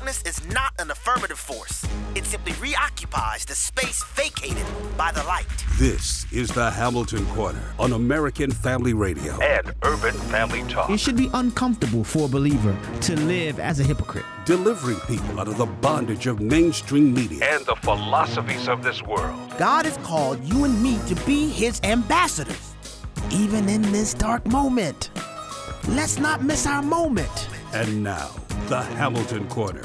darkness is not an affirmative force. It simply reoccupies the space vacated by the light. This is the Hamilton Corner on American Family Radio and Urban Family Talk. It should be uncomfortable for a believer to live as a hypocrite. Delivering people out of the bondage of mainstream media and the philosophies of this world. God has called you and me to be his ambassadors, even in this dark moment. Let's not miss our moment. And now, the Hamilton Corner.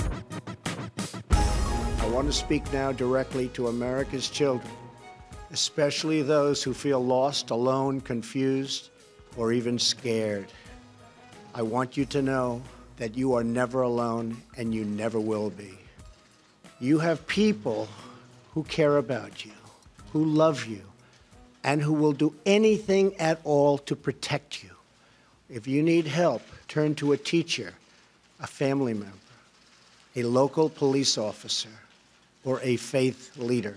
I want to speak now directly to America's children, especially those who feel lost, alone, confused, or even scared. I want you to know that you are never alone and you never will be. You have people who care about you, who love you, and who will do anything at all to protect you. If you need help, turn to a teacher, a family member, a local police officer, or a faith leader.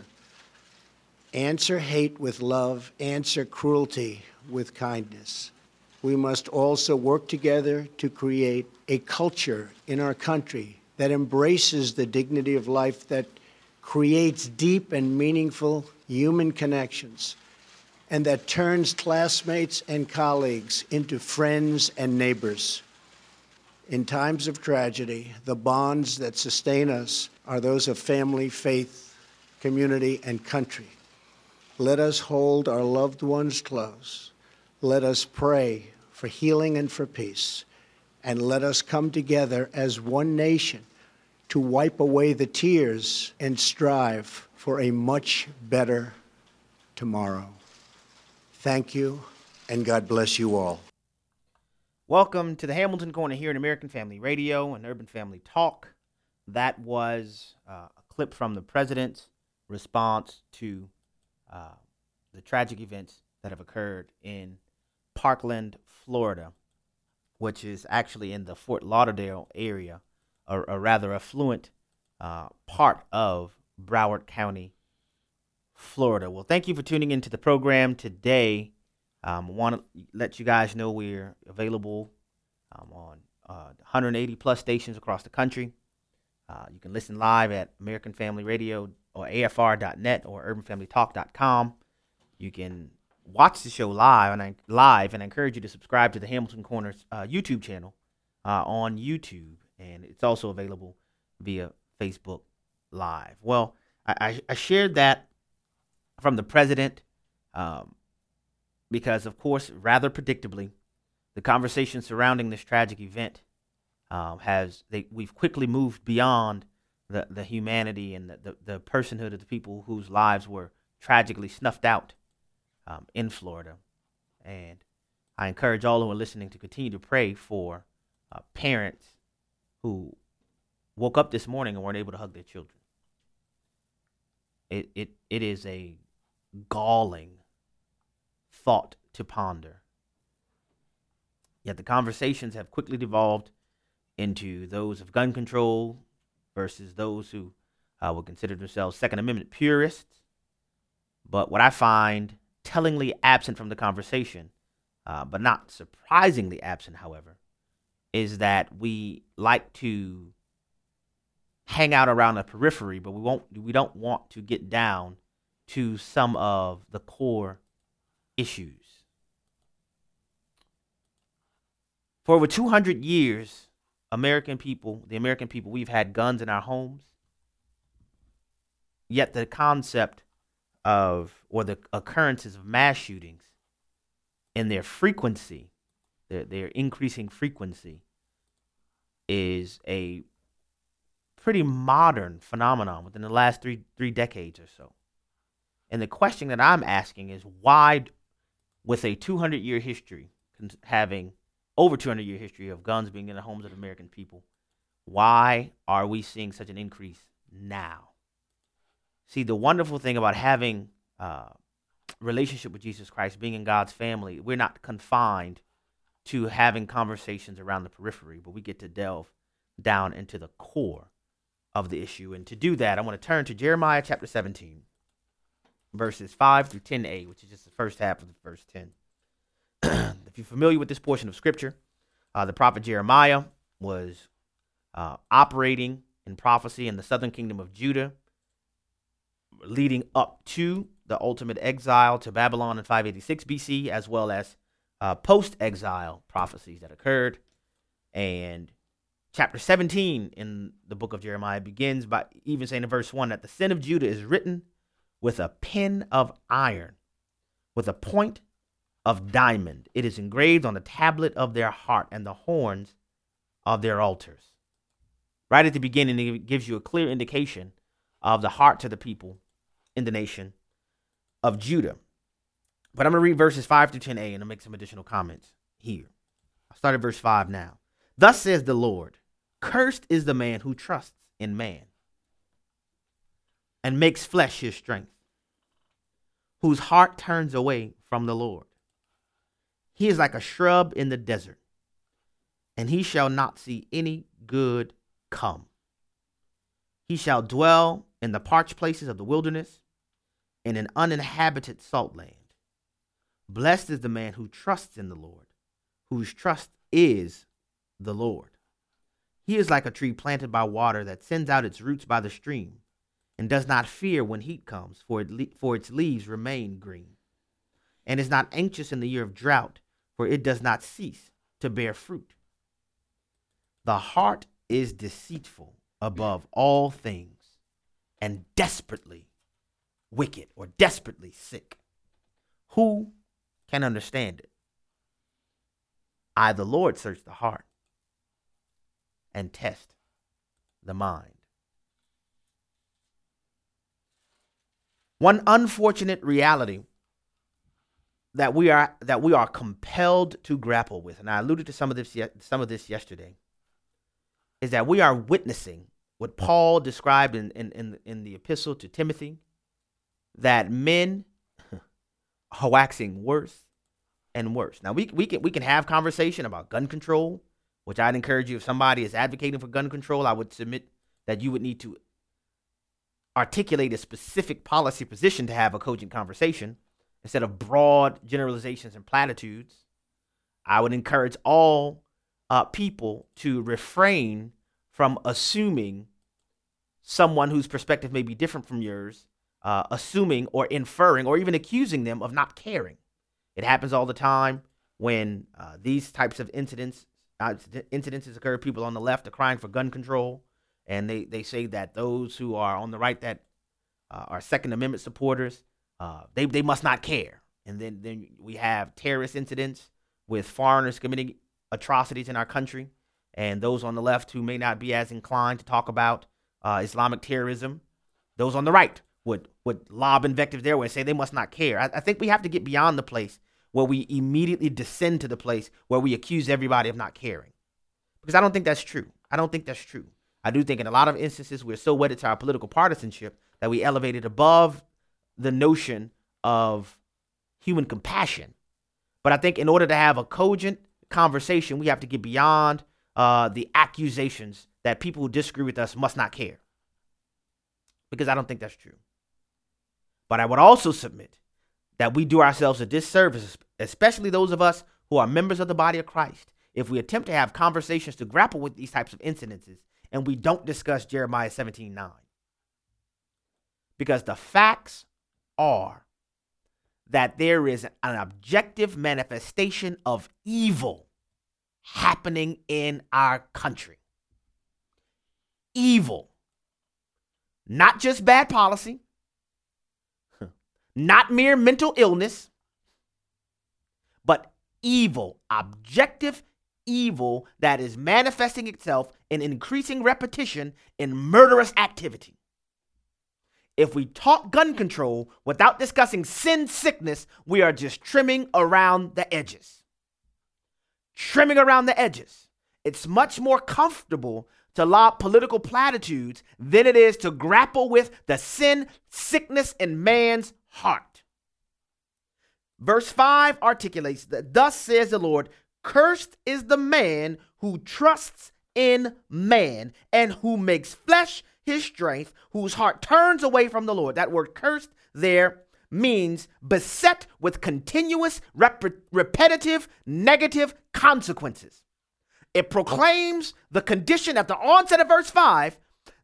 Answer hate with love, answer cruelty with kindness. We must also work together to create a culture in our country that embraces the dignity of life, that creates deep and meaningful human connections, and that turns classmates and colleagues into friends and neighbors. In times of tragedy, the bonds that sustain us are those of family, faith, community, and country. Let us hold our loved ones close. Let us pray for healing and for peace. And let us come together as one nation to wipe away the tears and strive for a much better tomorrow. Thank you, and God bless you all. Welcome to the Hamilton Corner here in American Family Radio and Urban Family Talk. That was a clip from the president's response to the tragic events that have occurred in Parkland, Florida, which is actually in the Fort Lauderdale area, a rather affluent part of Broward County, Florida. Well, thank you for tuning into the program today. Want to let you guys know we're available on 180 plus stations across the country. You can listen live at American Family Radio or AFR.net or UrbanFamilyTalk.com. You can watch the show live, and I encourage you to subscribe to the Hamilton Corners YouTube channel on YouTube, and it's also available via Facebook Live. Well, I shared that from the president because, of course, rather predictably, the conversation surrounding this tragic event we've quickly moved beyond the humanity and the personhood of the people whose lives were tragically snuffed out in Florida. And I encourage all who are listening to continue to pray for parents who woke up this morning and weren't able to hug their children. It is a galling thought to ponder. Yet the conversations have quickly devolved into those of gun control versus those who would consider themselves Second Amendment purists. But what I find tellingly absent from the conversation, but not surprisingly absent, however, is that we like to hang out around the periphery, but we don't want to get down to some of the core issues. For over 200 years, the American people, we've had guns in our homes. Yet the concept of, or the occurrences of mass shootings and their frequency, their increasing frequency, is a pretty modern phenomenon within the last three decades or so. And the question that I'm asking is, why, with a 200-year history, having over 200-year history of guns being in the homes of the American people, why are we seeing such an increase now? See, the wonderful thing about having a relationship with Jesus Christ, being in God's family, we're not confined to having conversations around the periphery, but we get to delve down into the core of the issue. And to do that, I want to turn to Jeremiah chapter 17, verses 5 through 10a, which is just the first half of the verse 10. If you're familiar with this portion of Scripture, the prophet Jeremiah was operating in prophecy in the southern kingdom of Judah, leading up to the ultimate exile to Babylon in 586 BC, as well as post-exile prophecies that occurred. And chapter 17 in the book of Jeremiah begins by even saying in verse 1 that the sin of Judah is written with a pen of iron, with a point of diamond. It is engraved on the tablet of their heart and the horns of their altars. Right at the beginning, it gives you a clear indication of the hearts of the people in the nation of Judah. But I'm going to read verses 5 through 10a and I'll make some additional comments here. I'll start at verse 5 now. Thus says the Lord, cursed is the man who trusts in man and makes flesh his strength, whose heart turns away from the Lord. He is like a shrub in the desert, and he shall not see any good come. He shall dwell in the parched places of the wilderness, in an uninhabited salt land. Blessed is the man who trusts in the Lord, whose trust is the Lord. He is like a tree planted by water that sends out its roots by the stream and does not fear when heat comes, for its leaves remain green, and is not anxious in the year of drought, for it does not cease to bear fruit. The heart is deceitful above all things and desperately wicked or desperately sick. Who can understand it? I, the Lord, search the heart and test the mind. One unfortunate reality that we are compelled to grapple with, and I alluded to some of this yesterday, is that we are witnessing what Paul described in the epistle to Timothy, that men are waxing worse and worse. Now we can have conversation about gun control, which I'd encourage you, if somebody is advocating for gun control, I would submit that you would need to articulate a specific policy position to have a cogent conversation instead of broad generalizations and platitudes. I would encourage all people to refrain from assuming someone whose perspective may be different from yours, assuming or inferring or even accusing them of not caring. It happens all the time when these types of incidences occur. People on the left are crying for gun control, and they say that those who are on the right that are Second Amendment supporters, they must not care. And then we have terrorist incidents with foreigners committing atrocities in our country, and those on the left who may not be as inclined to talk about Islamic terrorism, those on the right would lob invective their way and say they must not care. I think we have to get beyond the place where we immediately descend to the place where we accuse everybody of not caring, because I don't think that's true. I do think in a lot of instances we're so wedded to our political partisanship that we elevate it above the notion of human compassion. But I think in order to have a cogent conversation, we have to get beyond the accusations that people who disagree with us must not care, because I don't think that's true. But I would also submit that we do ourselves a disservice, especially those of us who are members of the body of Christ, if we attempt to have conversations to grapple with these types of incidences and we don't discuss Jeremiah 17:9. Because the facts are that there is an objective manifestation of evil happening in our country. Evil. Not just bad policy, not mere mental illness, but evil, objective evil that is manifesting itself in increasing repetition in murderous activity. If we talk gun control without discussing sin sickness, we are just trimming around the edges. Trimming around the edges. It's much more comfortable to lob political platitudes than it is to grapple with the sin sickness in man's heart. Verse 5 articulates that, thus says the Lord, cursed is the man who trusts in man and who makes flesh his strength, whose heart turns away from the Lord. That word cursed there means beset with continuous, repetitive, negative consequences. It proclaims the condition at the onset of verse 5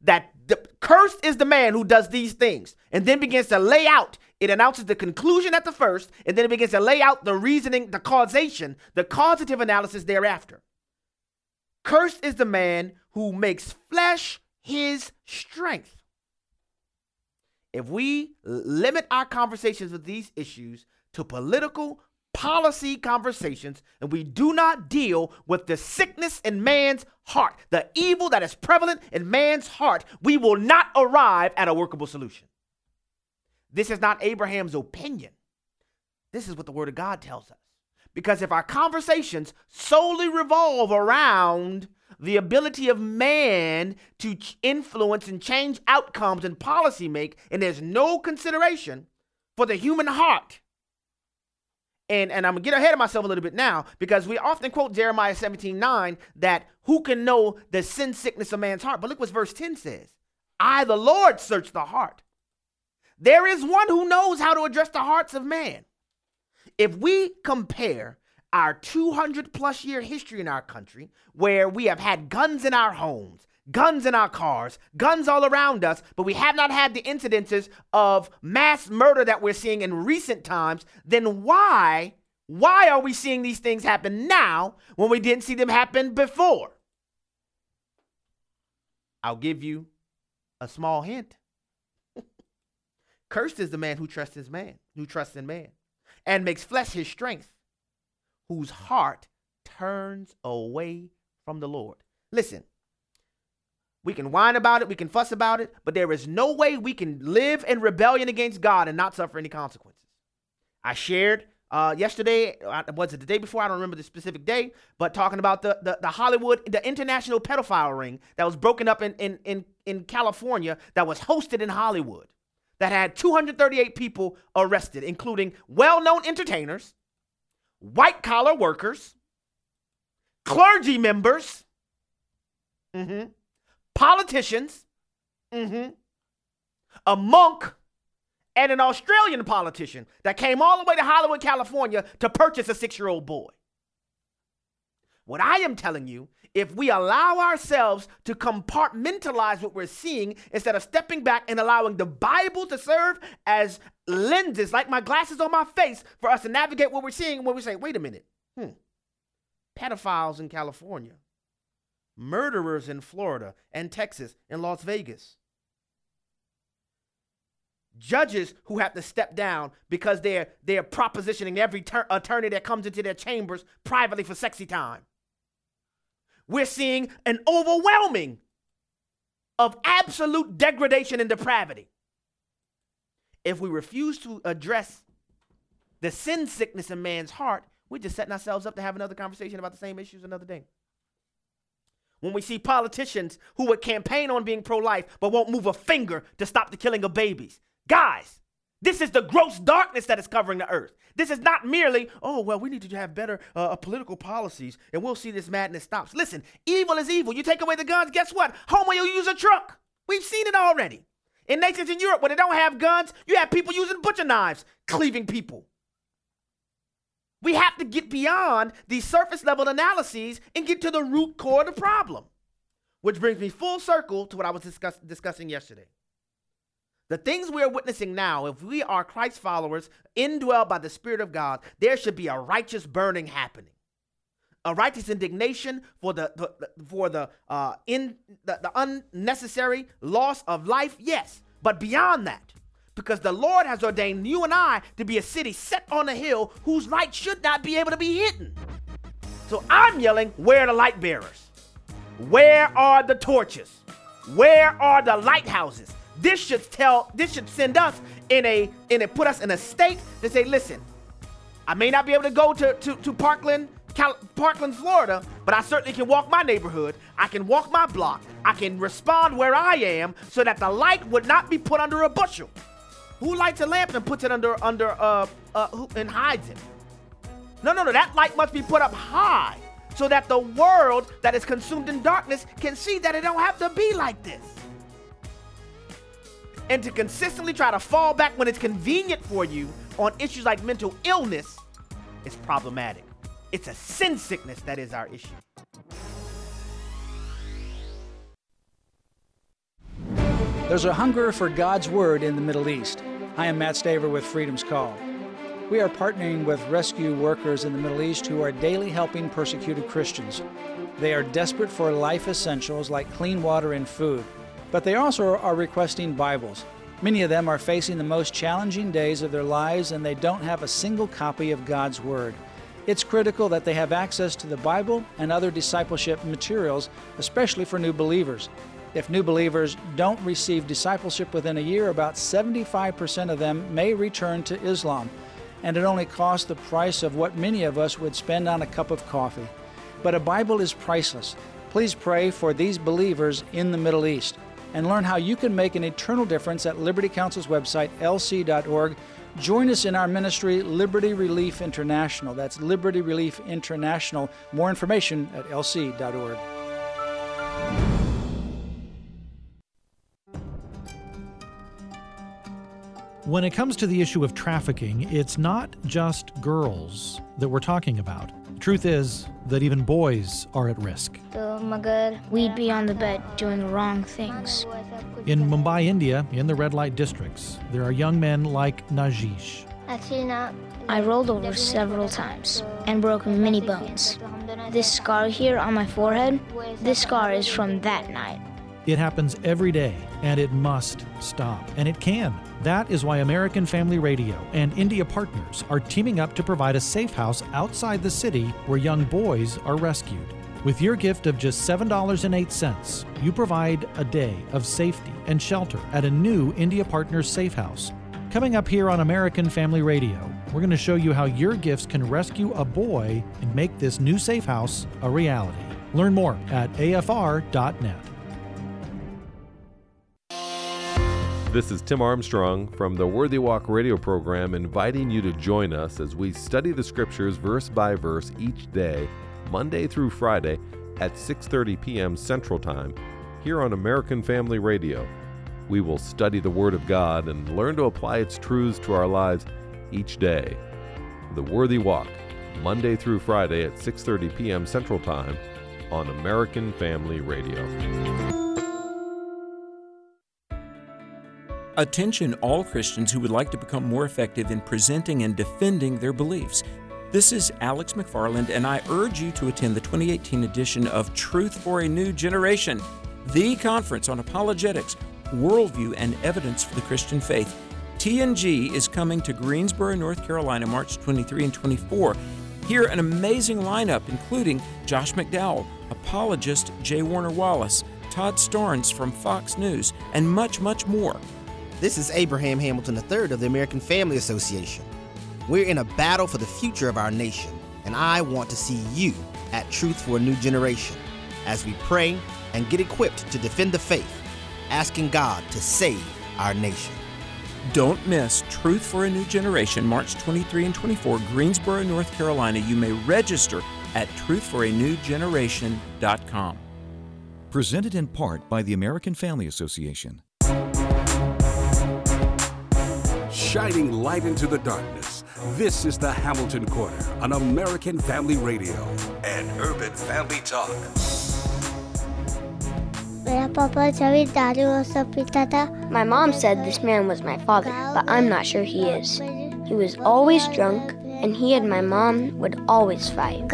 that cursed is the man who does these things, and then begins to lay out. It announces the conclusion at the first, and then it begins to lay out the reasoning, the causation, the causative analysis thereafter. Cursed is the man who makes flesh his strength. If we limit our conversations with these issues to political policy conversations, and we do not deal with the sickness in man's heart, the evil that is prevalent in man's heart, we will not arrive at a workable solution. This is not Abraham's opinion. This is what the Word of God tells us. Because if our conversations solely revolve around the ability of man to influence and change outcomes and policy make, and there's no consideration for the human heart, and I'm going to get ahead of myself a little bit now, because we often quote Jeremiah 17:9, that who can know the sin sickness of man's heart? But look what verse 10 says. I, the Lord, search the heart. There is one who knows how to address the hearts of man. If we compare our 200 plus year history in our country, where we have had guns in our homes, guns in our cars, guns all around us, but we have not had the incidences of mass murder that we're seeing in recent times, then why are we seeing these things happen now when we didn't see them happen before? I'll give you a small hint. Cursed is the man who trusts in man, and makes flesh his strength, whose heart turns away from the Lord. Listen, we can whine about it, we can fuss about it, but there is no way we can live in rebellion against God and not suffer any consequences. I shared yesterday, was it the day before? I don't remember the specific day, but talking about the Hollywood, the international pedophile ring that was broken up in California, that was hosted in Hollywood, that had 238 people arrested, including well-known entertainers, white-collar workers, clergy members, politicians, a monk, and an Australian politician that came all the way to Hollywood, California to purchase a 6-year-old boy. What I am telling you, if we allow ourselves to compartmentalize what we're seeing instead of stepping back and allowing the Bible to serve as lenses, like my glasses on my face, for us to navigate what we're seeing, when we say, wait a minute, pedophiles in California, murderers in Florida and Texas and Las Vegas, judges who have to step down because they're propositioning every attorney that comes into their chambers privately for sexy time. We're seeing an overwhelming of absolute degradation and depravity. If we refuse to address the sin sickness in man's heart, we're just setting ourselves up to have another conversation about the same issues another day. When we see politicians who would campaign on being pro-life but won't move a finger to stop the killing of babies. Guys, this is the gross darkness that is covering the earth. This is not merely, we need to have better political policies and we'll see this madness stops. Listen, evil is evil. You take away the guns, guess what? Homo will use a truck. We've seen it already. In nations in Europe where they don't have guns, you have people using butcher knives, cleaving people. We have to get beyond these surface level analyses and get to the root core of the problem. Which brings me full circle to what I was discussing yesterday. The things we are witnessing now, if we are Christ followers, indwelled by the Spirit of God, there should be a righteous burning happening. A righteous indignation for the unnecessary loss of life, yes. But beyond that, because the Lord has ordained you and I to be a city set on a hill whose light should not be able to be hidden. So I'm yelling, where are the light bearers? Where are the torches? Where are the lighthouses? This should send us put us in a state to say, listen, I may not be able to go to Parkland, Florida, but I certainly can walk my neighborhood. I can walk my block. I can respond where I am so that the light would not be put under a bushel. Who lights a lamp and puts it under and hides it? No. That light must be put up high so that the world that is consumed in darkness can see that it don't have to be like this. And to consistently try to fall back when it's convenient for you on issues like mental illness is problematic. It's a sin sickness that is our issue. There's a hunger for God's Word in the Middle East. I am Matt Staver with Freedom's Call. We are partnering with rescue workers in the Middle East who are daily helping persecuted Christians. They are desperate for life essentials like clean water and food, but they also are requesting Bibles. Many of them are facing the most challenging days of their lives, and they don't have a single copy of God's Word. It's critical that they have access to the Bible and other discipleship materials, especially for new believers. If new believers don't receive discipleship within a year, about 75% of them may return to Islam, and it only costs the price of what many of us would spend on a cup of coffee. But a Bible is priceless. Please pray for these believers in the Middle East and learn how you can make an eternal difference at Liberty Council's website, lc.org. Join us in our ministry, Liberty Relief International. That's Liberty Relief International. More information at lc.org. When it comes to the issue of trafficking, it's not just girls that we're talking about. Truth is that even boys are at risk. We'd be on the bed doing the wrong things. In Mumbai, India, in the red light districts, there are young men like Najish. I rolled over several times and broke many bones. This scar here on my forehead, this scar is from that night. It happens every day, and it must stop. And it can. That is why American Family Radio and India Partners are teaming up to provide a safe house outside the city where young boys are rescued. With your gift of just $7.08, you provide a day of safety and shelter at a new India Partners safe house. Coming up here on American Family Radio, we're going to show you how your gifts can rescue a boy and make this new safe house a reality. Learn more at afr.net. This is Tim Armstrong from the Worthy Walk radio program, inviting you to join us as we study the scriptures verse by verse each day, Monday through Friday at 6:30 p.m. Central Time, here on American Family Radio. We will study the Word of God and learn to apply its truths to our lives each day. The Worthy Walk, Monday through Friday at 6:30 p.m. Central Time on American Family Radio. Attention all Christians who would like to become more effective in presenting and defending their beliefs. This is Alex McFarland, and I urge you to attend the 2018 edition of Truth for a New Generation, the conference on apologetics, worldview, and evidence for the Christian faith. TNG is coming to Greensboro, North Carolina, March 23 and 24. Hear an amazing lineup, including Josh McDowell, apologist J. Warner Wallace, Todd Starnes from Fox News, and much, much more. This is Abraham Hamilton III of the American Family Association. We're in a battle for the future of our nation, and I want to see you at Truth for a New Generation as we pray and get equipped to defend the faith, asking God to save our nation. Don't miss Truth for a New Generation, March 23 and 24, Greensboro, North Carolina. You may register at truthforanewgeneration.com. Presented in part by the American Family Association. Shining light into the darkness. This is the Hamilton Corner on American Family Radio and Urban Family Talk. My mom said this man was my father, but I'm not sure he is. He was always drunk, and he and my mom would always fight.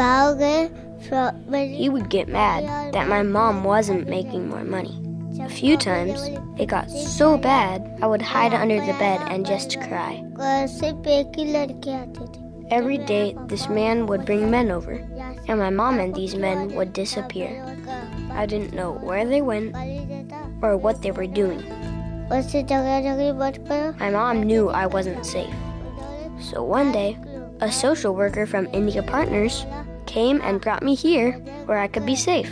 He would get mad that my mom wasn't making more money. A few times, it got so bad, I would hide under the bed and just cry. Every day, this man would bring men over, and my mom and these men would disappear. I didn't know where they went or what they were doing. My mom knew I wasn't safe. So one day, a social worker from India Partners came and brought me here where I could be safe.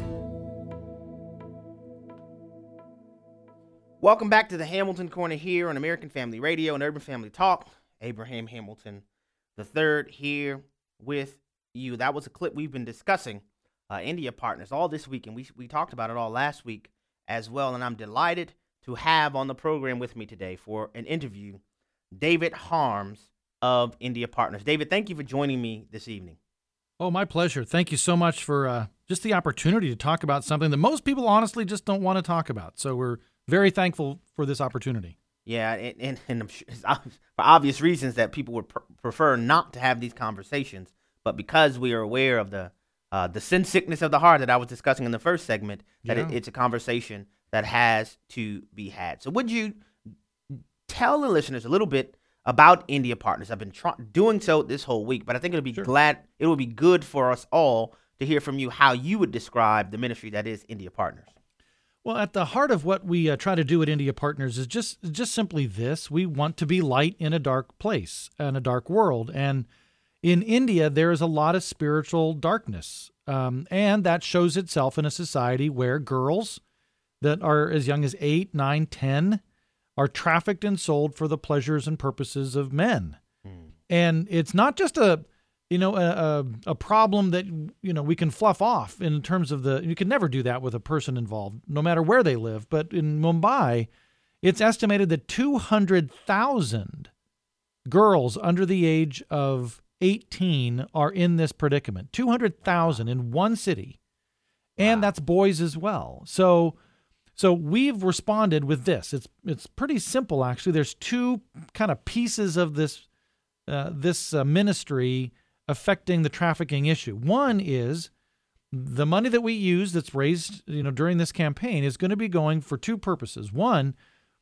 Welcome back to the Hamilton Corner here on American Family Radio and Urban Family Talk. Abraham Hamilton III here with you. That was a clip we've been discussing, India Partners, all this week, and we talked about it all last week as well, and I'm delighted to have on the program with me today for an interview David Harms of India Partners. David, thank you for joining me this evening. Oh, my pleasure. Thank you so much for just the opportunity to talk about something that most people honestly just don't want to talk about. So we're very thankful for this opportunity. Yeah, and I'm sure, for obvious reasons that people would prefer not to have these conversations, but because we are aware of the sin sickness of the heart that I was discussing in the first segment, that it's a conversation that has to be had. So would you tell the listeners a little bit about India Partners? I've been doing so this whole week, but I think it would be good for us all to hear from you how you would describe the ministry that is India Partners. Well, at the heart of what we try to do at India Partners is just simply this. We want to be light in a dark place and a dark world. And in India, there is a lot of spiritual darkness. And that shows itself in a society where girls that are as young as 8, 9, 10 are trafficked and sold for the pleasures and purposes of men. And it's not just a problem that, we can fluff off in terms of you can never do that with a person involved, no matter where they live. But in Mumbai, it's estimated that 200,000 girls under the age of 18 are in this predicament. 200,000 in one city. And that's boys as well. So we've responded with this. It's pretty simple, actually. There's two kind of pieces of this ministry affecting the trafficking issue. One is the money that we use that's raised, during this campaign is going to be going for two purposes. One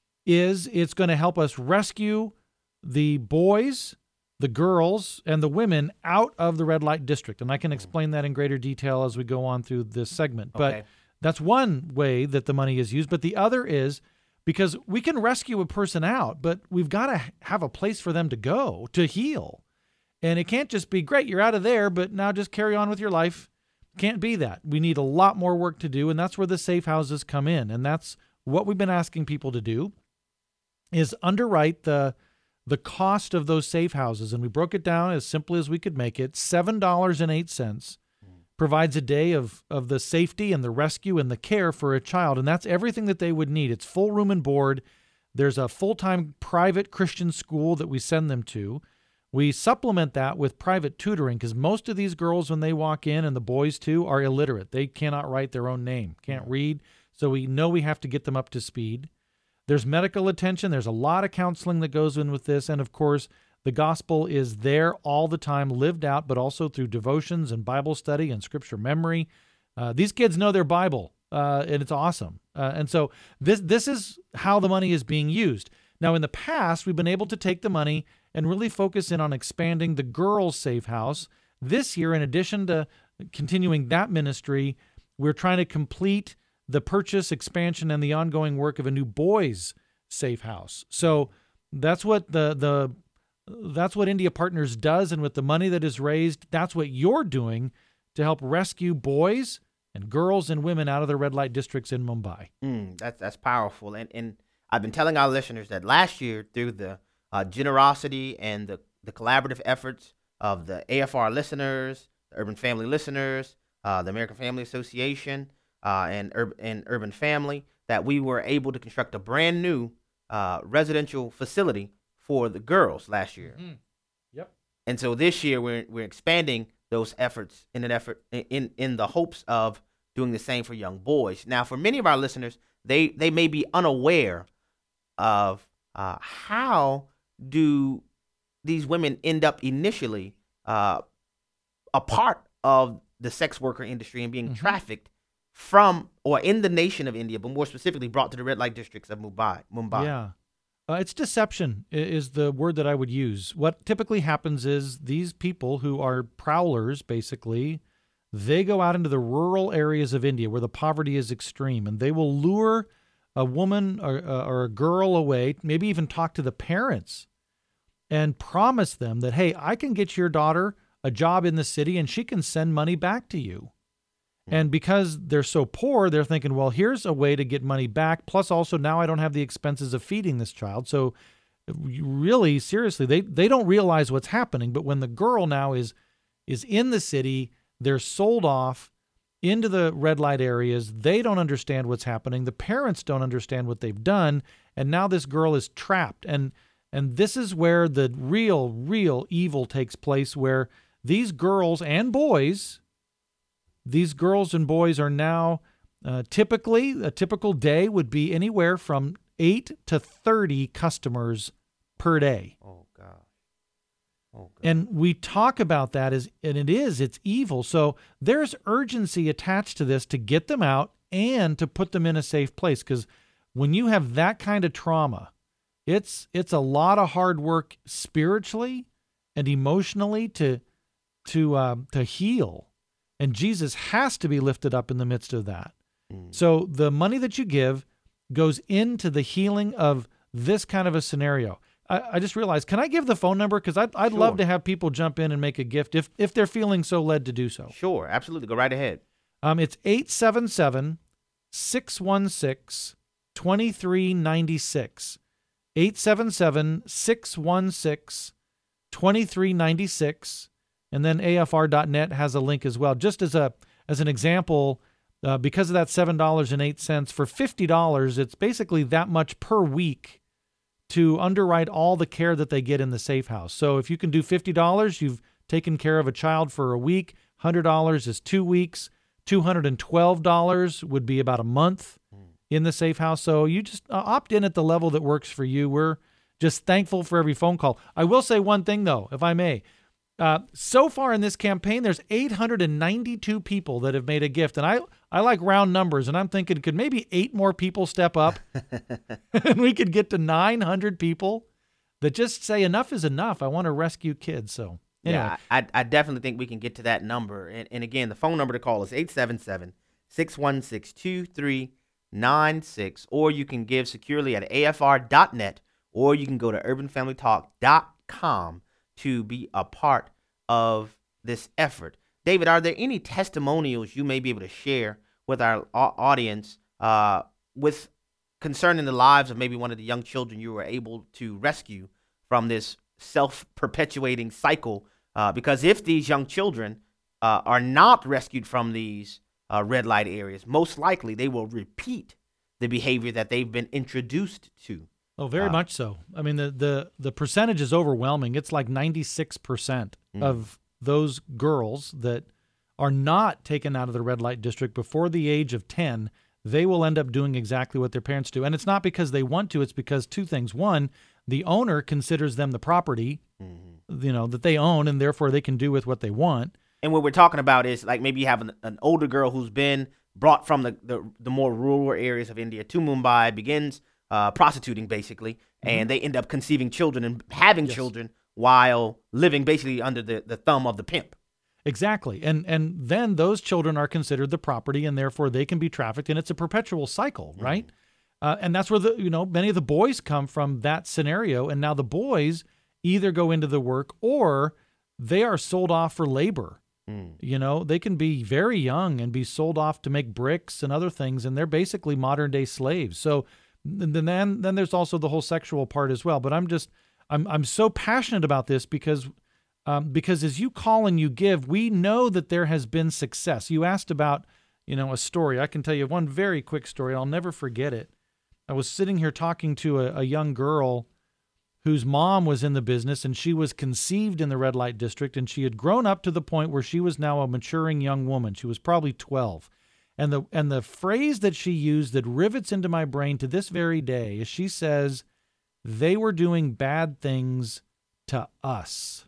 is it's going to help us rescue the boys, the girls, and the women out of the red light district. And I can explain that in greater detail as we go on through this segment. Okay. But that's one way that the money is used. But the other is because we can rescue a person out, but we've got to have a place for them to go to heal. And it can't just be, great, you're out of there, but now just carry on with your life. Can't be that. We need a lot more work to do, and that's where the safe houses come in. And that's what we've been asking people to do, is underwrite the cost of those safe houses. And we broke it down as simply as we could make it. $7.08 provides a day of the safety and the rescue and the care for a child. And that's everything that they would need. It's full room and board. There's a full-time private Christian school that we send them to. We supplement that with private tutoring because most of these girls, when they walk in, and the boys too, are illiterate. They cannot write their own name, can't read. So we know we have to get them up to speed. There's medical attention. There's a lot of counseling that goes in with this. And of course, the gospel is there all the time, lived out, but also through devotions and Bible study and scripture memory. These kids know their Bible, and it's awesome. And so this is how the money is being used. Now, in the past, we've been able to take the money and really focus in on expanding the girls' safe house. This year, in addition to continuing that ministry, we're trying to complete the purchase, expansion, and the ongoing work of a new boys' safe house. So that's what that's what India Partners does, and with the money that is raised, that's what you're doing to help rescue boys and girls and women out of the red light districts in Mumbai. That's powerful, and I've been telling our listeners that last year, through the generosity and the collaborative efforts of the AFR listeners, the Urban Family listeners, the American Family Association, and Urban Family, that we were able to construct a brand new residential facility for the girls last year. Yep. And so this year we're expanding those efforts in the hopes of doing the same for young boys. Now, for many of our listeners, they may be unaware of how do these women end up initially a part of the sex worker industry and being trafficked from or in the nation of India, but more specifically brought to the red light districts of Mumbai. Yeah. It's deception is the word that I would use. What typically happens is these people who are prowlers, basically, they go out into the rural areas of India where the poverty is extreme, and they will lure a woman or a girl away, maybe even talk to the parents and promise them that, hey, I can get your daughter a job in the city and she can send money back to you. And because they're so poor, they're thinking, well, here's a way to get money back. Plus, also, now I don't have the expenses of feeding this child. So really, seriously, they don't realize what's happening. But when the girl now is in the city, they're sold off into the red light areas. They don't understand what's happening. The parents don't understand what they've done. And now this girl is trapped. And this is where the real evil takes place, where these girls and boys are now Typically, a typical day would be anywhere from 8 to 30 customers per day. Oh, God. And we talk about that it's evil. So there's urgency attached to this to get them out and to put them in a safe place. Because when you have that kind of trauma, it's a lot of hard work spiritually and emotionally to heal. And Jesus has to be lifted up in the midst of that. So the money that you give goes into the healing of this kind of a scenario. I just realized, can I give the phone number? Because I'd Sure. love to have people jump in and make a gift if they're feeling so led to do so. Sure, absolutely. Go right ahead. It's 877-616-2396. 877-616-2396. And then AFR.net has a link as well. Just as an example, because of that $7.08, for $50, it's basically that much per week to underwrite all the care that they get in the safe house. So if you can do $50, you've taken care of a child for a week. $100 is 2 weeks. $212 would be about a month in the safe house. So you just opt in at the level that works for you. We're just thankful for every phone call. I will say one thing, though, if I may. So far in this campaign, there's 892 people that have made a gift. And I like round numbers, and I'm thinking, could maybe 8 more people step up? And we could get to 900 people that just say enough is enough. I want to rescue kids. So anyway. Yeah, I definitely think we can get to that number. And again, the phone number to call is 877-616-2396, or you can give securely at AFR.net, or you can go to urbanfamilytalk.com to be a part of this effort. David, are there any testimonials you may be able to share with our audience with concerning the lives of maybe one of the young children you were able to rescue from this self-perpetuating cycle? Because if these young children are not rescued from these red light areas, most likely they will repeat the behavior that they've been introduced to. Oh, very much so. I mean, the percentage is overwhelming. It's like 96% of those girls that are not taken out of the red light district before the age of 10, they will end up doing exactly what their parents do. And it's not because they want to. It's because two things. One, the owner considers them the property, that they own, and therefore they can do with what they want. And what we're talking about is like maybe you have an older girl who's been brought from the more rural areas of India to Mumbai, begins prostituting basically, and they end up conceiving children and having children while living basically under the thumb of the pimp. Exactly. And then those children are considered the property, and therefore they can be trafficked, and it's a perpetual cycle, right? And that's where many of the boys come from that scenario, and now the boys either go into the work or they are sold off for labor. They can be very young and be sold off to make bricks and other things, and they're basically modern day slaves. So then there's also the whole sexual part as well. But I'm so passionate about this because as you call and you give, we know that there has been success. You asked about, a story. I can tell you one very quick story. I'll never forget it. I was sitting here talking to a young girl whose mom was in the business, and she was conceived in the red light district, and she had grown up to the point where she was now a maturing young woman. She was probably 12. And the phrase that she used that rivets into my brain to this very day is she says, they were doing bad things to us.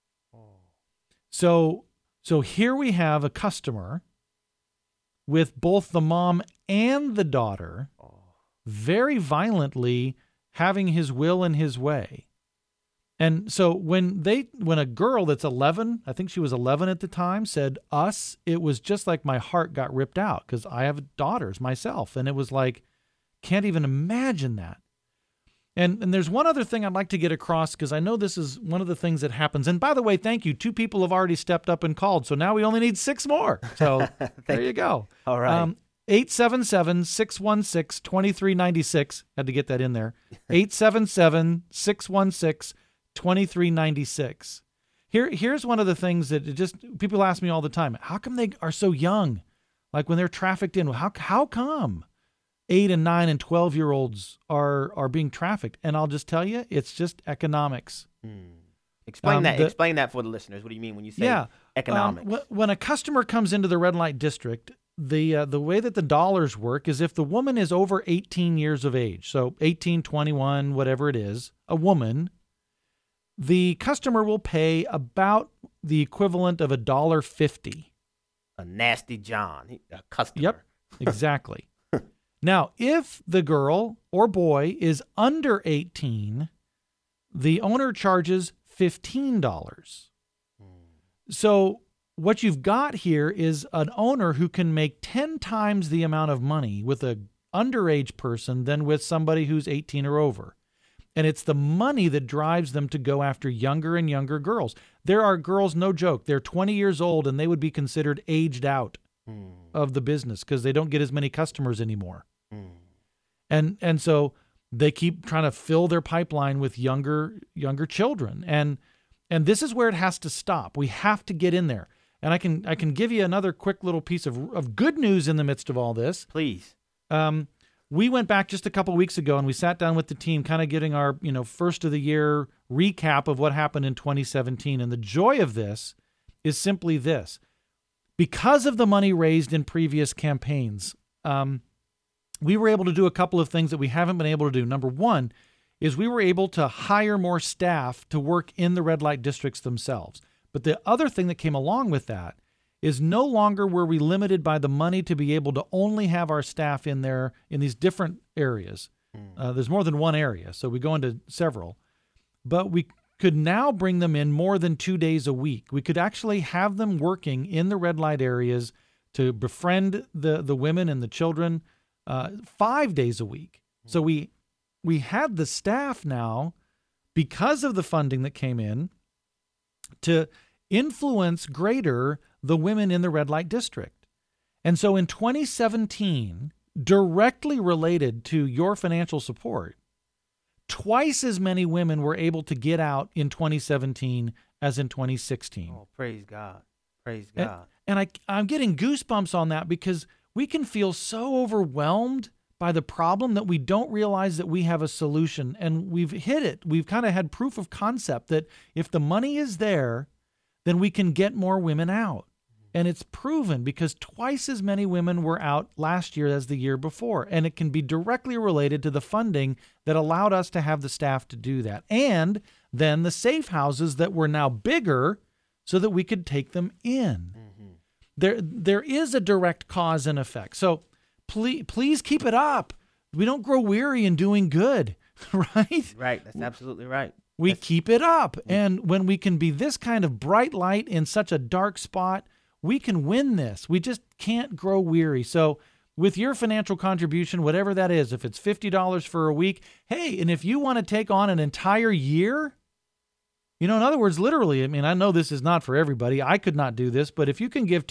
So here we have a customer with both the mom and the daughter very violently having his will and his way. And so when a girl that's 11, I think she was 11 at the time, said us, it was just like my heart got ripped out because I have daughters myself. And it was like, can't even imagine that. And there's one other thing I'd like to get across because I know this is one of the things that happens. And by the way, thank you. 2 people have already stepped up and called. So now we only need 6 more. So there you go. All right. 877-616-2396. Had to get that in there. 877-616-2396. Here's one of the things that people ask me all the time. How come they are so young? Like when they're trafficked in, how come 8 and 9 and 12-year-olds are being trafficked? And I'll just tell you, it's just economics. Explain that. Explain that for the listeners. What do you mean when you say economics? When a customer comes into the red light district, the way that the dollars work is if the woman is over 18 years of age, so 18, 21, whatever it is, a woman, the customer will pay about the equivalent of $1.50. A nasty John, a customer. Yep, exactly. Now, if the girl or boy is under 18, the owner charges $15. So what you've got here is an owner who can make 10 times the amount of money with an underage person than with somebody who's 18 or over. And it's the money that drives them to go after younger and younger girls. There are girls, no joke, they're 20 years old and they would be considered aged out of the business because they don't get as many customers anymore. And so they keep trying to fill their pipeline with younger children. And this is where it has to stop. We have to get in there. And I can give you another quick little piece of good news in the midst of all this. Please. We went back just a couple weeks ago and we sat down with the team, kind of getting our first of the year recap of what happened in 2017. And the joy of this is simply this. Because of the money raised in previous campaigns, we were able to do a couple of things that we haven't been able to do. Number one is we were able to hire more staff to work in the red light districts themselves. But the other thing that came along with that is no longer were we limited by the money to be able to only have our staff in there in these different areas. There's more than one area, so we go into several. But we could now bring them in more than 2 days a week. We could actually have them working in the red light areas to befriend the women and the children 5 days a week. So we had the staff now, because of the funding that came in, to influence greater the women in the red light district. And so in 2017, directly related to your financial support, twice as many women were able to get out in 2017 as in 2016. Oh, praise God. Praise God. And I'm getting goosebumps on that because we can feel so overwhelmed by the problem that we don't realize that we have a solution. And we've hit it. We've kind of had proof of concept that if the money is there, then we can get more women out. And it's proven because twice as many women were out last year as the year before. And it can be directly related to the funding that allowed us to have the staff to do that. And then the safe houses that were now bigger so that we could take them in. There is a direct cause and effect. So please keep it up. We don't grow weary in doing good, right? Right. That's absolutely right. We keep it up. And when we can be this kind of bright light in such a dark spot, we can win this. We just can't grow weary. So with your financial contribution, whatever that is, if it's $50 for a week, hey, and if you want to take on an entire year, in other words, literally, I know this is not for everybody. I could not do this, but if you can give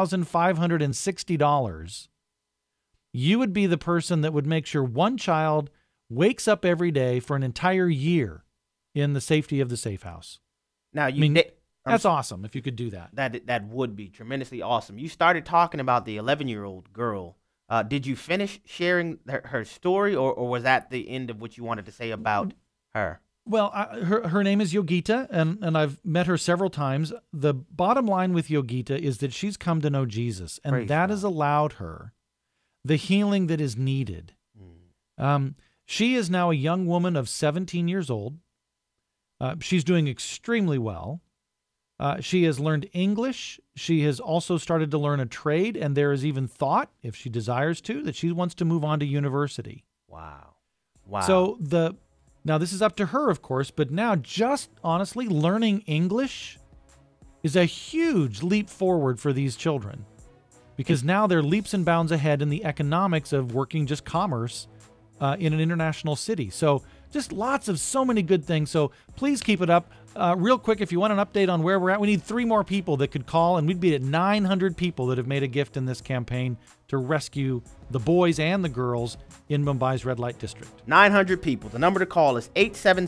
$2,560, you would be the person that would make sure one child wakes up every day for an entire year in the safety of the safe house. Now, that's awesome if you could do that. That would be tremendously awesome. You started talking about the 11-year-old girl. Did you finish sharing her story, or was that the end of what you wanted to say about her? Well, her name is Yogita, and I've met her several times. The bottom line with Yogita is that she's come to know Jesus, and Praise that God. has allowed her the healing that is needed. She is now a young woman of 17 years old. She's doing extremely well. She has learned English. She has also started to learn a trade, and there is even thought, if she desires to, that she wants to move on to university. Wow. So now this is up to her, of course, but now just honestly learning English is a huge leap forward for these children, because now they're leaps and bounds ahead in the economics of working just commerce in an international city. So just so many good things. So please keep it up. Real quick, if you want an update on where we're at, we need 3 more people that could call, and we'd be at 900 people that have made a gift in this campaign to rescue the boys and the girls in Mumbai's red light district. 900 people. The number to call is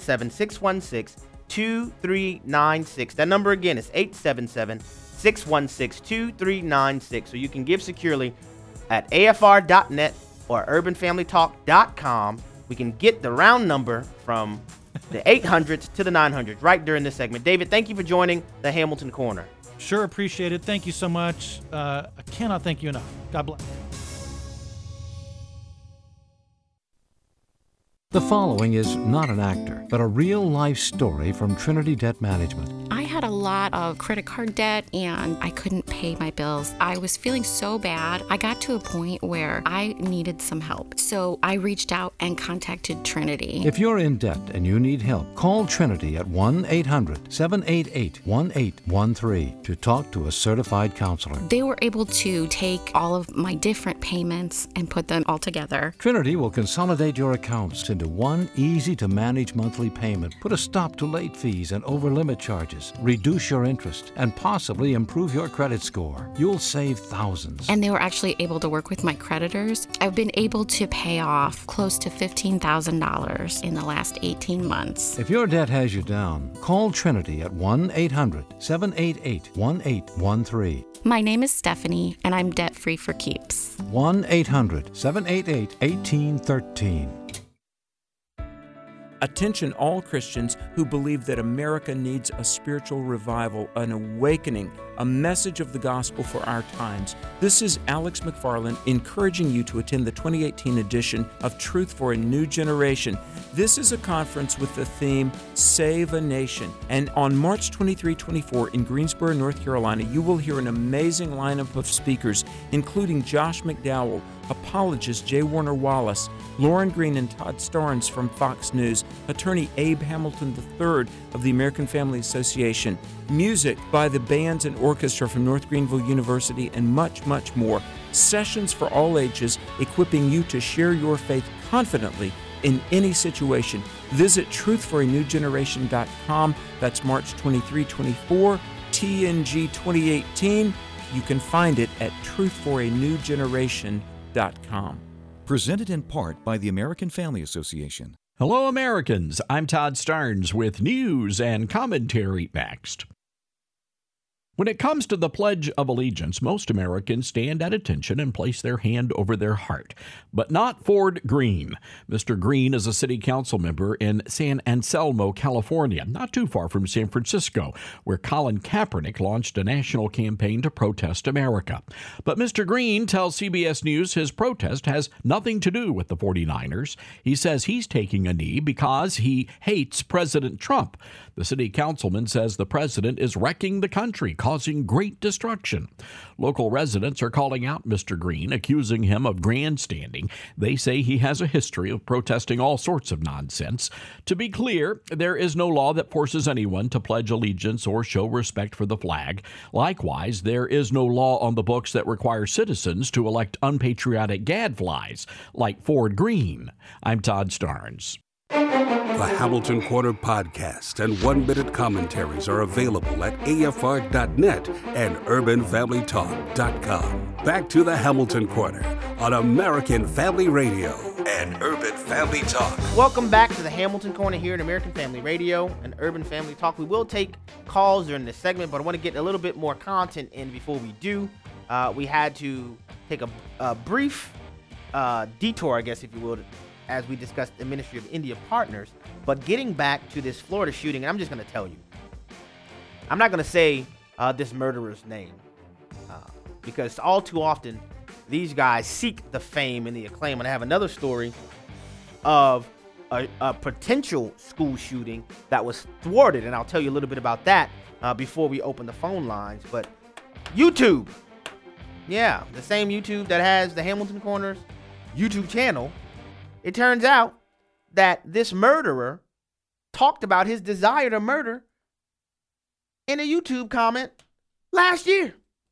877-616-2396. That number again is 877-616-2396. So you can give securely at afr.net or urbanfamilytalk.com. We can get the round number from the 800s to the 900s right during this segment. David, thank you for joining the Hamilton Corner. Sure appreciate it. Thank you so much. I cannot thank you enough. God bless. The following is not an actor, but a real-life story from Trinity Debt Management. I had a lot of credit card debt and I couldn't pay my bills. I was feeling so bad. I got to a point where I needed some help. So I reached out and contacted Trinity. If you're in debt and you need help, call Trinity at 1-800-788-1813 to talk to a certified counselor. They were able to take all of my different payments and put them all together. Trinity will consolidate your accounts into one easy-to-manage monthly payment, put a stop to late fees and over-limit charges, reduce your interest, and possibly improve your credit score. You'll save thousands. And they were actually able to work with my creditors. I've been able to pay off close to $15,000 in the last 18 months. If your debt has you down, call Trinity at 1-800-788-1813. My name is Stephanie, and I'm debt-free for keeps. 1-800-788-1813. Attention all Christians who believe that America needs a spiritual revival, an awakening, a message of the gospel for our times. This is Alex McFarland encouraging you to attend the 2018 edition of Truth for a New Generation. This is a conference with the theme, Save a Nation. And on March 23-24 in Greensboro, North Carolina, you will hear an amazing lineup of speakers, including Josh McDowell, apologist J. Warner Wallace, Lauren Green and Todd Starnes from Fox News, attorney Abe Hamilton III of the American Family Association, music by the bands and orchestra from North Greenville University, and much, much more. Sessions for all ages, equipping you to share your faith confidently in any situation. Visit truthforanewgeneration.com. That's March 23-24, TNG 2018. You can find it at truthforanewgeneration.com. Presented in part by the American Family Association. Hello, Americans. I'm Todd Starnes with news and commentary next. When it comes to the Pledge of Allegiance, most Americans stand at attention and place their hand over their heart. But not Ford Green. Mr. Green is a city council member in San Anselmo, California, not too far from San Francisco, where Colin Kaepernick launched a national campaign to protest America. But Mr. Green tells CBS News his protest has nothing to do with the 49ers. He says he's taking a knee because he hates President Trump. The city councilman says the president is wrecking the country, causing great destruction. Local residents are calling out Mr. Green, accusing him of grandstanding. They say he has a history of protesting all sorts of nonsense. To be clear, there is no law that forces anyone to pledge allegiance or show respect for the flag. Likewise, there is no law on the books that requires citizens to elect unpatriotic gadflies like Ford Green. I'm Todd Starnes. The Hamilton Corner podcast and one-minute commentaries are available at AFR.net and UrbanFamilyTalk.com. Back to the Hamilton Corner on American Family Radio and Urban Family Talk. Welcome back to the Hamilton Corner here at American Family Radio and Urban Family Talk. We will take calls during this segment, but I want to get a little bit more content in before we do. We had to take a brief detour, I guess, if you will, as we discussed the Ministry of India Partners. But getting back to this Florida shooting, and I'm just going to tell you, I'm not going to say this murderer's name because all too often these guys seek the fame and the acclaim. And I have another story of a potential school shooting that was thwarted, and I'll tell you a little bit about that before we open the phone lines. But YouTube, yeah, the same YouTube that has the Hamilton Corners YouTube channel. It turns out that this murderer talked about his desire to murder in a YouTube comment last year.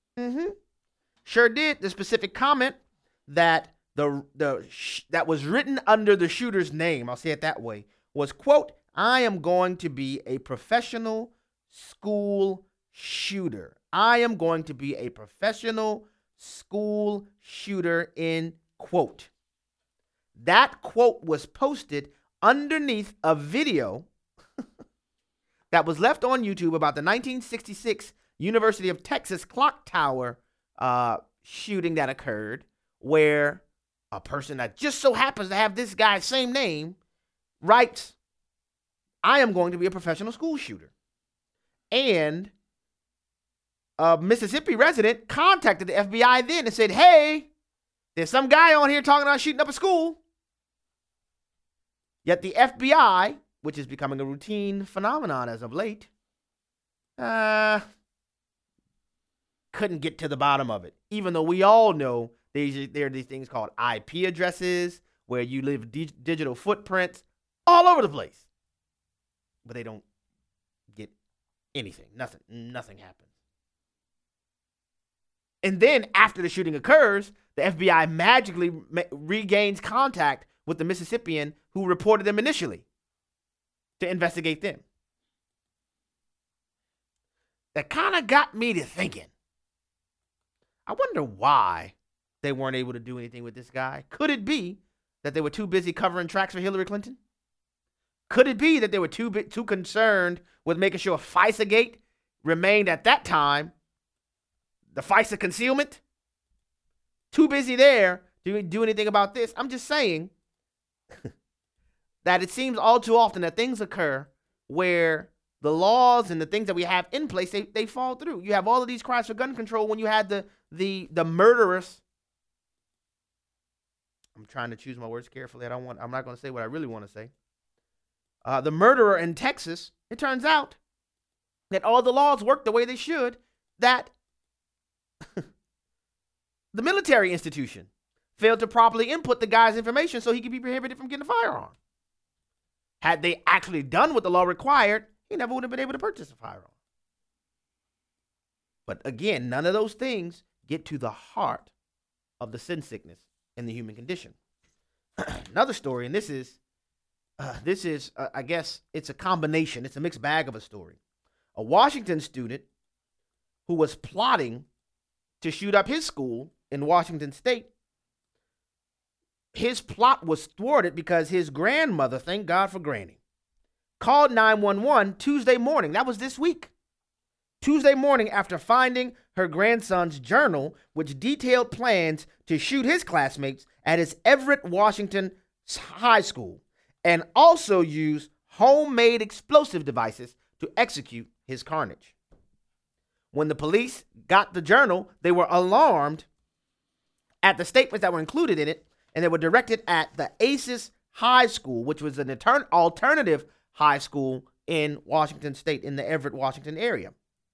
Sure did. The specific comment that that was written under the shooter's name, I'll say it that way, was, quote, "I am going to be a professional school shooter. I am going to be a professional school shooter," end quote. That quote was posted underneath a video that was left on YouTube about the 1966 University of Texas clock tower shooting that occurred, where a person that just so happens to have this guy's same name writes, "I am going to be a professional school shooter." And a Mississippi resident contacted the FBI then and said, hey, there's some guy on here talking about shooting up a school. Yet the FBI, which is becoming a routine phenomenon as of late, couldn't get to the bottom of it. Even though we all know there are these things called IP addresses where you live digital footprints all over the place. But they don't get anything. Nothing happens. And then after the shooting occurs, the FBI magically regains contact with the Mississippian who reported them initially to investigate them. That kind of got me to thinking. I wonder why they weren't able to do anything with this guy. Could it be that they were too busy covering tracks for Hillary Clinton? Could it be that they were too concerned with making sure FISA-gate remained at that time the FISA concealment? Too busy there to do anything about this. I'm just saying that it seems all too often that things occur where the laws and the things that we have in place, they fall through. You have all of these cries for gun control when you had the murderous. I'm trying to choose my words carefully. I'm not going to say what I really want to say. The murderer in Texas, it turns out that all the laws work the way they should, that the military institution failed to properly input the guy's information so he could be prohibited from getting a firearm. Had they actually done what the law required, he never would have been able to purchase a firearm. But again, none of those things get to the heart of the sin sickness in the human condition. Another story, and this is, I guess, it's a combination. It's a mixed bag of a story. A Washington student who was plotting to shoot up his school in Washington State, his plot was thwarted because his grandmother, thank God for Granny, called 911 Tuesday morning. That was this week. Tuesday morning after finding her grandson's journal, which detailed plans to shoot his classmates at his Everett, Washington high school, and also use homemade explosive devices to execute his carnage. When the police got the journal, they were alarmed at the statements that were included in it, and they were directed at the ACES High School, which was an alternative high school in Washington State, in the Everett, Washington area.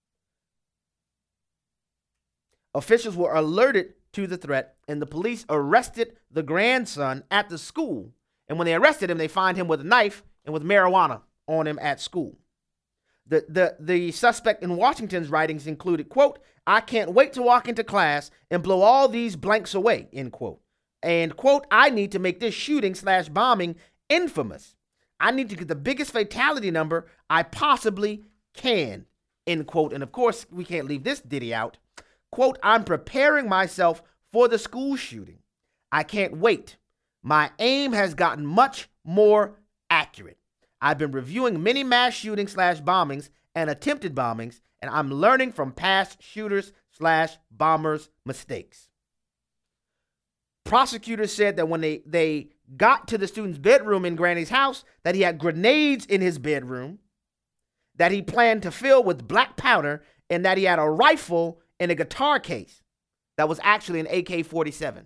Officials were alerted to the threat, and the police arrested the grandson at the school. And when they arrested him, they find him with a knife and with marijuana on him at school. The suspect in Washington's writings included, quote, "I can't wait to walk into class and blow all these blanks away," end quote. And, quote, "I need to make this shooting/bombing infamous. I need to get the biggest fatality number I possibly can," end quote. And, of course, we can't leave this ditty out. Quote, "I'm preparing myself for the school shooting. I can't wait. My aim has gotten much more accurate. I've been reviewing many mass shootings/bombings and attempted bombings, and I'm learning from past shooters/bombers' mistakes." Prosecutors said that when they got to the student's bedroom in Granny's house, that he had grenades in his bedroom, that he planned to fill with black powder, and that he had a rifle in a guitar case that was actually an AK-47.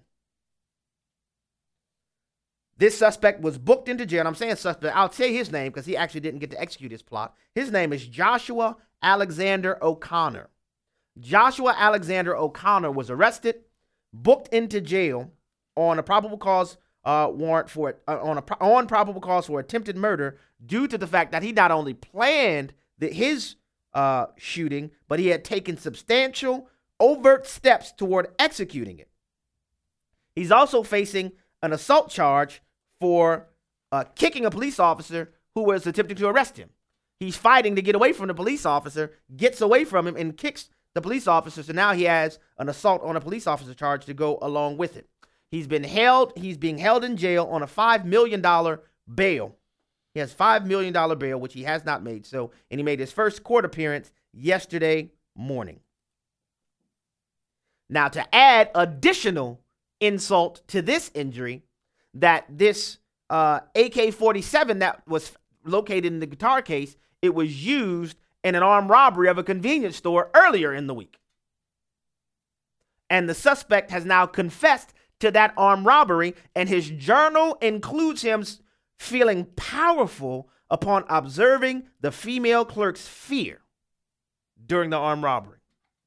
This suspect was booked into jail. And I'm saying suspect. I'll say his name because he actually didn't get to execute his plot. His name is Joshua Alexander O'Connor. Joshua Alexander O'Connor was arrested, booked into jail on a probable cause warrant for on probable cause for attempted murder due to the fact that he not only planned his shooting, but he had taken substantial overt steps toward executing it. He's also facing an assault charge for kicking a police officer who was attempting to arrest him. He's fighting to get away from the police officer, gets away from him, and kicks the police officer. So now he has an assault on a police officer charge to go along with it. He's being held in jail on a $5 million bail. He has $5 million bail, which he has not made. And he made his first court appearance yesterday morning. Now, to add additional insult to this injury, that this AK-47 that was located in the guitar case, it was used in an armed robbery of a convenience store earlier in the week. And the suspect has now confessed to that armed robbery, and his journal includes him feeling powerful upon observing the female clerk's fear during the armed robbery.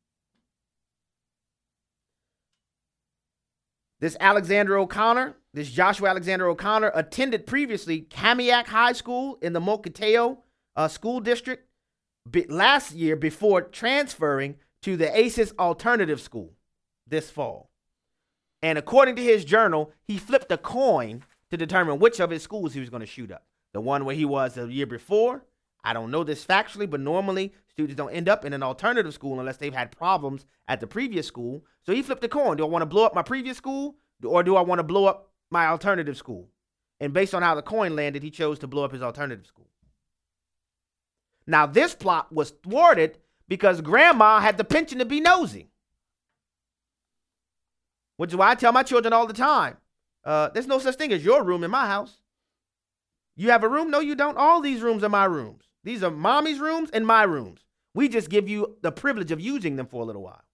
This Joshua Alexander O'Connor attended previously Kamiak High School in the Mokoteo school district last year before transferring to the ACES Alternative School this fall. And according to his journal, he flipped a coin to determine which of his schools he was going to shoot up. The one where he was the year before. I don't know this factually, but normally students don't end up in an alternative school unless they've had problems at the previous school. So he flipped a coin. Do I want to blow up my previous school, or do I want to blow up my alternative school? And based on how the coin landed, he chose to blow up his alternative school. Now, this plot was thwarted because grandma had the penchant to be nosy. Which is why I tell my children all the time, there's no such thing as your room in my house. You have a room? No, you don't. All these rooms are my rooms. These are mommy's rooms and my rooms. We just give you the privilege of using them for a little while.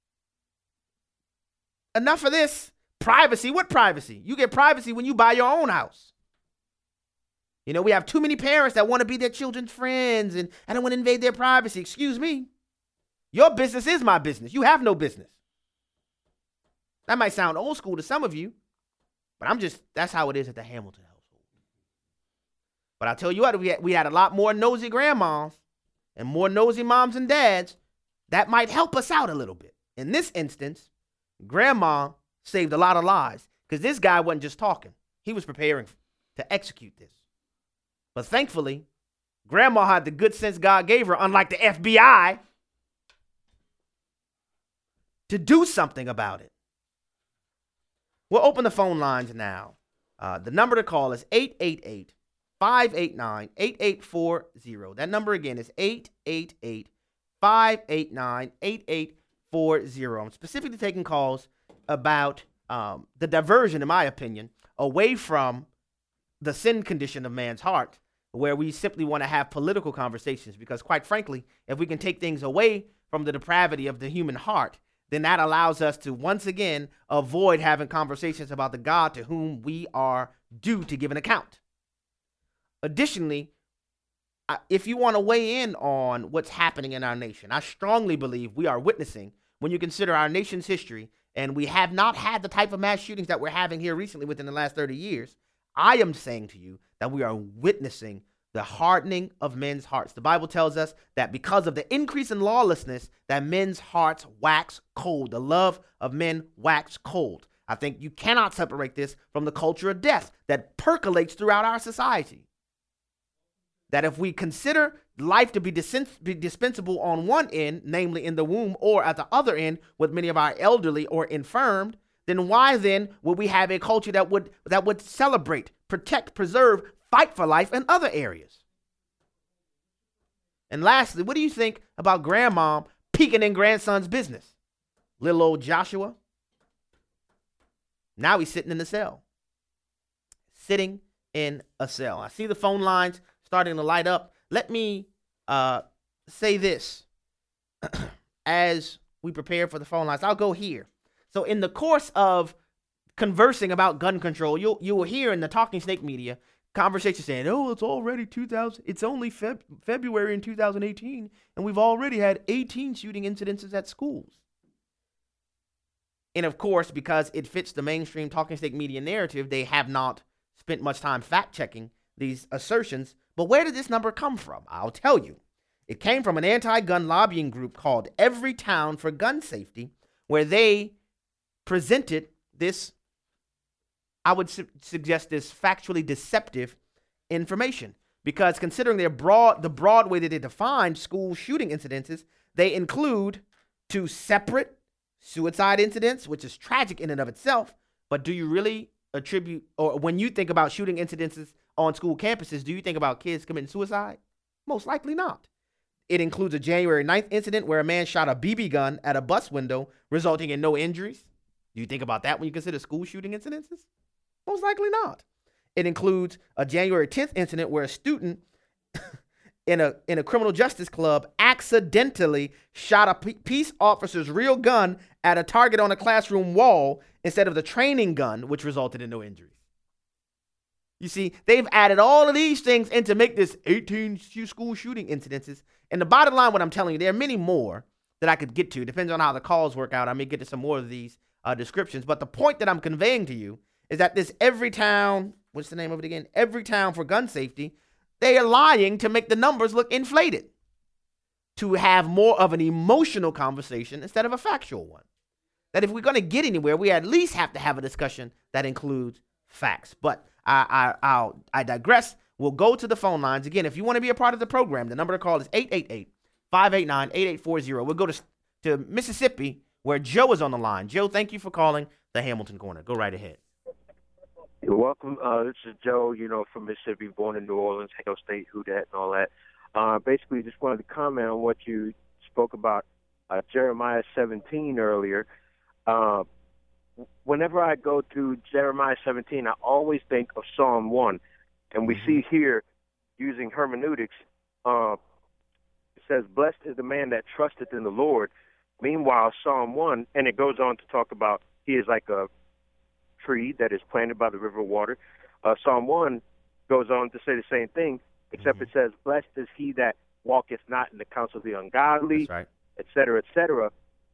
Enough of this. Privacy. What privacy? You get privacy when you buy your own house. You know, we have too many parents that want to be their children's friends and I don't want to invade their privacy. Excuse me. Your business is my business. You have no business. That might sound old school to some of you, but that's how it is at the Hamilton household. But I'll tell you what, we had a lot more nosy grandmas and more nosy moms and dads. That might help us out a little bit. In this instance, grandma saved a lot of lives because this guy wasn't just talking. He was preparing to execute this. But thankfully, grandma had the good sense God gave her, unlike the FBI, to do something about it. We'll open the phone lines now. The number to call is 888-589-8840. That number again is 888-589-8840. I'm specifically taking calls about the diversion, in my opinion, away from the sin condition of man's heart, where we simply want to have political conversations. Because quite frankly, if we can take things away from the depravity of the human heart, then that allows us to once again avoid having conversations about the God to whom we are due to give an account. Additionally, if you want to weigh in on what's happening in our nation, I strongly believe we are witnessing, when you consider our nation's history, and we have not had the type of mass shootings that we're having here recently within the last 30 years, I am saying to you that we are witnessing the hardening of men's hearts. The Bible tells us that because of the increase in lawlessness, that men's hearts wax cold. The love of men wax cold. I think you cannot separate this from the culture of death that percolates throughout our society. That if we consider life to be dispensable on one end, namely in the womb, or at the other end with many of our elderly or infirmed, then why then would we have a culture that would celebrate, protect, preserve, fight for life in other areas? And lastly, what do you think about grandmom peeking in grandson's business? Little old Joshua. Now he's sitting in the cell. Sitting in a cell. I see the phone lines starting to light up. Let me say this as we prepare for the phone lines. I'll go here. So in the course of conversing about gun control, you will hear in the Talking Snake media conversations saying, "Oh, it's already 2000. It's only February in 2018, and we've already had 18 shooting incidences at schools." And of course, because it fits the mainstream Talking Snake media narrative, they have not spent much time fact-checking these assertions. But where did this number come from? I'll tell you. It came from an anti-gun lobbying group called Every Town for Gun Safety, where they presented this, I would suggest this factually deceptive information. Because considering the broad way that they define school shooting incidences, they include 2 separate suicide incidents, which is tragic in and of itself. But do you really attribute, or when you think about shooting incidences on school campuses, do you think about kids committing suicide? Most likely not. It includes a January 9th incident where a man shot a BB gun at a bus window, resulting in no injuries. Do you think about that when you consider school shooting incidences? Most likely not. It includes a January 10th incident where a student in a criminal justice club accidentally shot a peace officer's real gun at a target on a classroom wall instead of the training gun, which resulted in no injuries. You see, they've added all of these things in to make this 18 school shooting incidences. And the bottom line, what I'm telling you, there are many more that I could get to. Depends on how the calls work out. I may get to some more of these descriptions. But the point that I'm conveying to you is that this Everytown, what's the name of it again? Everytown for gun safety, they are lying to make the numbers look inflated, to have more of an emotional conversation instead of a factual one. That if we're going to get anywhere, we at least have to have a discussion that includes facts. But I digress. We'll go to the phone lines. Again, if you want to be a part of the program, the number to call is 888-589-8840. We'll go to Mississippi, where Joe is on the line. Joe, thank you for calling the Hamilton Corner. Go right ahead. You're welcome. This is Joe, from Mississippi, born in New Orleans, Hale State, who dat, and all that. Basically, just wanted to comment on what you spoke about Jeremiah 17 earlier. Whenever I go through Jeremiah 17, I always think of Psalm 1. And we see here, using hermeneutics, it says, blessed is the man that trusteth in the Lord. Meanwhile, Psalm 1, and it goes on to talk about he is like a tree that is planted by the river of water. Psalm 1 goes on to say the same thing, except it says, blessed is he that walketh not in the counsel of the ungodly, et cetera, et cetera.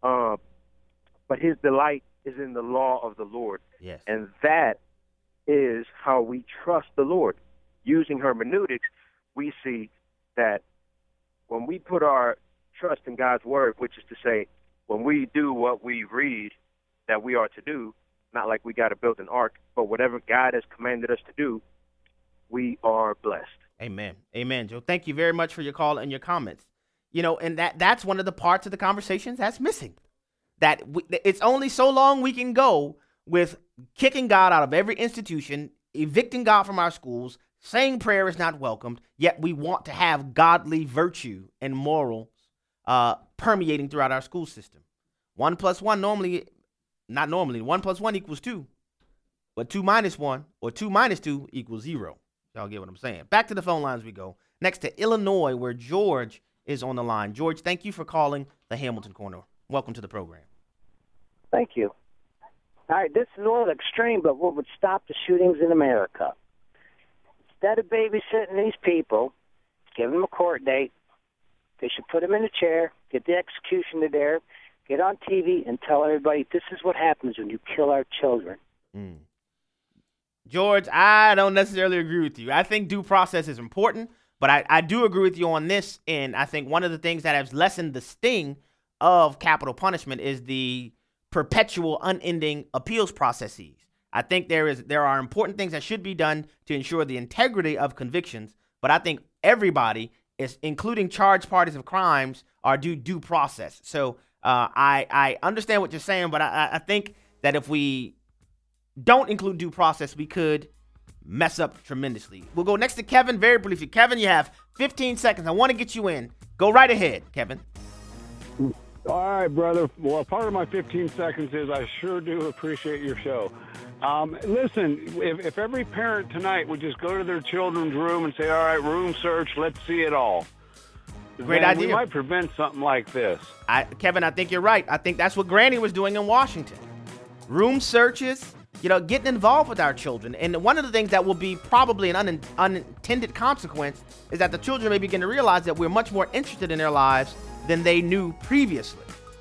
But his delight is in the law of the Lord. Yes. And that is how we trust the Lord. Using hermeneutics, we see that when we put our trust in God's word, which is to say, when we do what we read that we are to do, not like we got to build an ark, but whatever God has commanded us to do, we are blessed. Amen. Amen, Joe. Thank you very much for your call and your comments. And that's one of the parts of the conversations that's missing. That it's only so long we can go with kicking God out of every institution, evicting God from our schools, saying prayer is not welcomed, yet we want to have godly virtue and morals permeating throughout our school system. 1 + 1 1 + 1 equals 2. But 2 - 1 or 2 - 2 equals 0. Y'all get what I'm saying? Back to the phone lines we go. Next to Illinois, where George is on the line. George, thank you for calling the Hamilton Corner. Welcome to the program. Thank you. All right, this is a little extreme, but what would stop the shootings in America? Instead of babysitting these people, give them a court date. They should put them in a chair, get the executioner there, get on TV, and tell everybody this is what happens when you kill our children. George, I don't necessarily agree with you. I think due process is important, but I do agree with you on this. And I think one of the things that has lessened the sting of capital punishment is the perpetual, unending appeals processes. I think there are important things that should be done to ensure the integrity of convictions, but I think everybody, including charged parties of crimes, are due process. So I understand what you're saying, but I think that if we don't include due process, we could mess up tremendously. We'll go next to Kevin very briefly. Kevin, you have 15 seconds. I want to get you in. Go right ahead, Kevin. All right, brother. Well, part of my 15 seconds is I sure do appreciate your show. Listen, if every parent tonight would just go to their children's room and say, all right, room search, let's see it all. Great idea. We might prevent something like this. Kevin, I think you're right. I think that's what Granny was doing in Washington. Room searches, getting involved with our children. And one of the things that will be probably an unintended consequence is that the children may begin to realize that we're much more interested in their lives than they knew previously.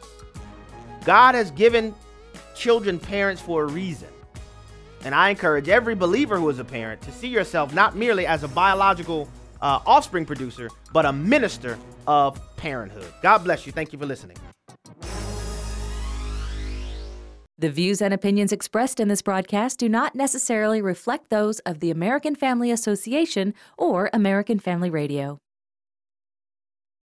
God has given children parents for a reason. And I encourage every believer who is a parent to see yourself not merely as a biological offspring producer, but a minister of parenthood. God bless you. Thank you for listening. The views and opinions expressed in this broadcast do not necessarily reflect those of the American Family Association or American Family Radio.